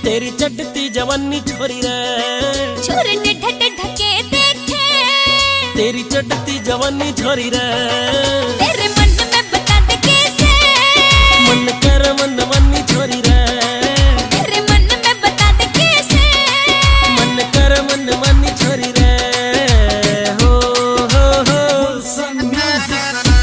तेरी चढ़ती जवानी छोरी रे छोरे ढके देखे तेरी चढ़ती जवानी छोरी रे तेरे मन में बता दे कैसे मन कर मन मानी छोरी रे तेरे मन में बता दे कैसे मन कर मन मानी छोरी रे हो some music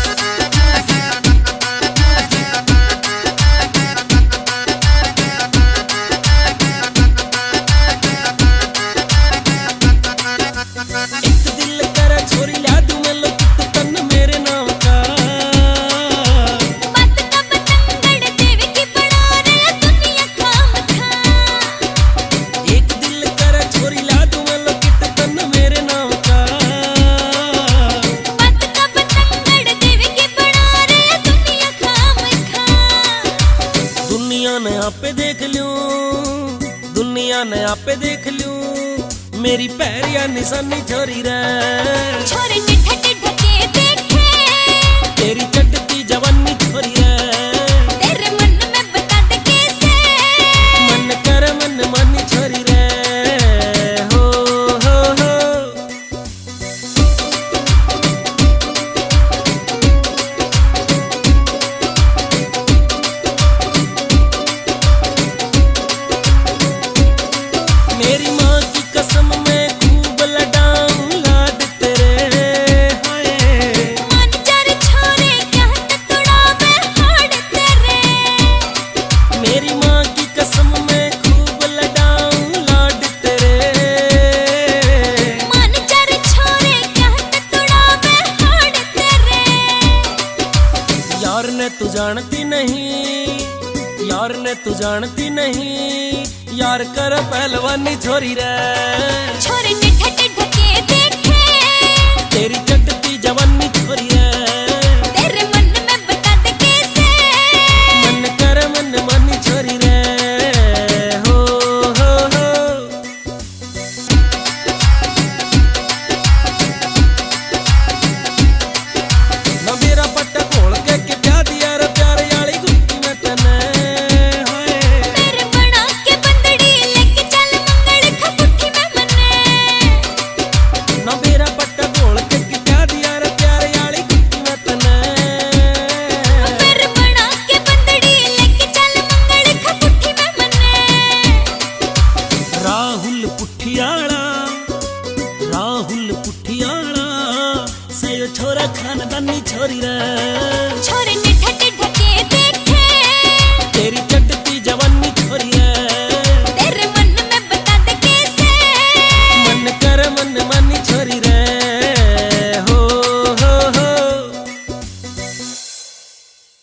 आपे देख लूं दुनिया ने आपे देख लूं मेरी पैरिया निशानी छोरी रे छोरे ढके देखे तेरी चढ़ती जवानी छोरी रे तेरे मन में बता दे कैसे मन कर मन मानी छोरी रे हो मेरी माँ की कसम मैं खूब लडाऊं लाड तेरे हाय मन चार छोरे कहत तुड़ावे हाड़ तेरे मेरी माँ की कसम मैं खूब लडाऊं लाड तेरे मन चार छोरे कहत तुड़ावे हाड़ तेरे यार ने तू जानती नहीं यार ने तू जानती नहीं यार कर पहलवानी छोरी रे छोरे ढके देखे तेरी चढ़ती जवानी छोरी रे तेरे मन में बता दे कैसे मन कर मन मानी छोरी रे हो ना मेरा पट्टा खोल के प्या दिया रे प्यार याली गुत्ती में तने मेरे बना के बंदड़ी लेके चल मंगल खपुठी में मने ना मेरा पट्टा खोल के प्या दिया रे प्यार याली गुत्ती में तने मेरे बना के बंदड़ी लेके चल मंगल खपुठी में मने राहुल पुठियाला सयो छोरा खानदानी छोरी रे छोरे